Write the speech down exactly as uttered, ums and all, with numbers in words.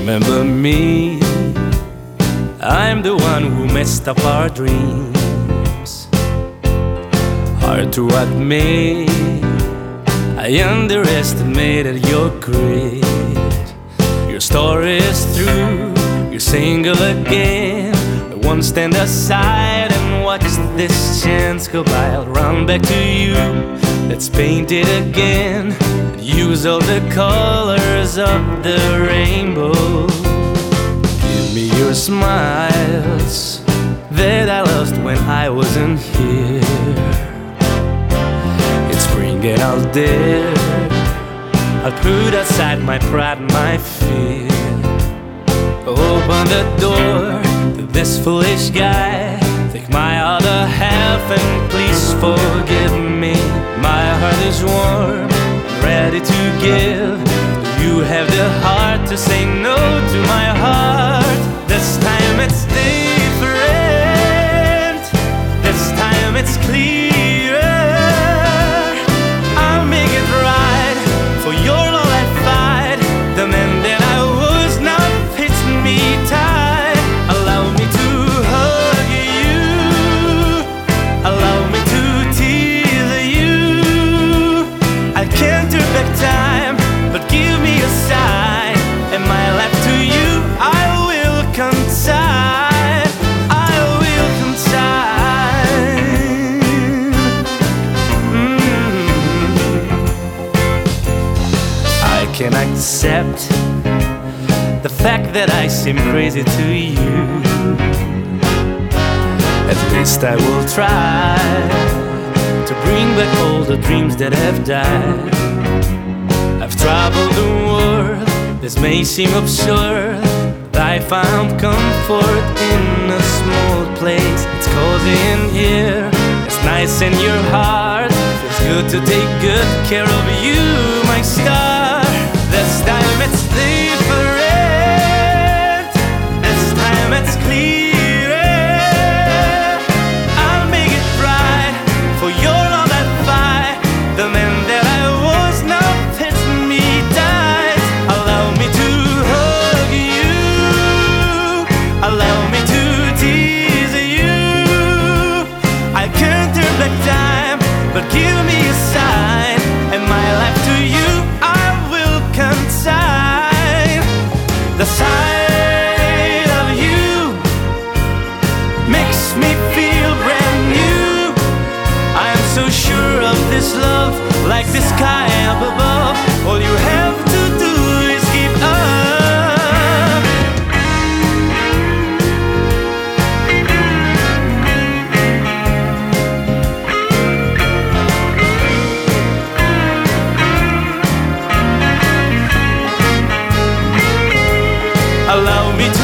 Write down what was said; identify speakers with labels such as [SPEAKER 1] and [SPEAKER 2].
[SPEAKER 1] Remember me, I'm the one who messed up our dreams. Hard to admit, I underestimated your grit. Your story is true, you're single again. I won't stand aside and watch this chance go by. I'll run back to you, let's paint it again. Use all the colors of the rainbow. Give me your smiles that I lost when I wasn't here. It's spring and I'll dare, I'll put aside my pride and my fear. Open the door to this foolish guy. Take my other half and please forgive me. My heart is warm, ready to give. You have the heart to say no to my heart. This time it's different, this time it's clearer. I'll make it right, for your love I fight. The man that I was now fits me tight. Allow me to hug you, allow me to tease you. I can't turn back time, but give me a sign, and my life to you I will consign. I will consign. mm. I can accept the fact that I seem crazy to you. At least I will try to bring back all the dreams that have died. I've traveled the world, this may seem absurd, but I found comfort in a small place. It's cozy in here, it's nice in your heart. Feels good to take good care of you, my star. This time it's different, this time it's clearer. I'll make it right, for your love I fight. The man that I was now fits me tight. Allow me to hug you, allow me to tease you. I can't turn back time, but give me a sign, and my life to you I will consign. The sight of you makes me feel brand new. I am so sure of this love, like the sky up above. All you have to do is give up. Allow me to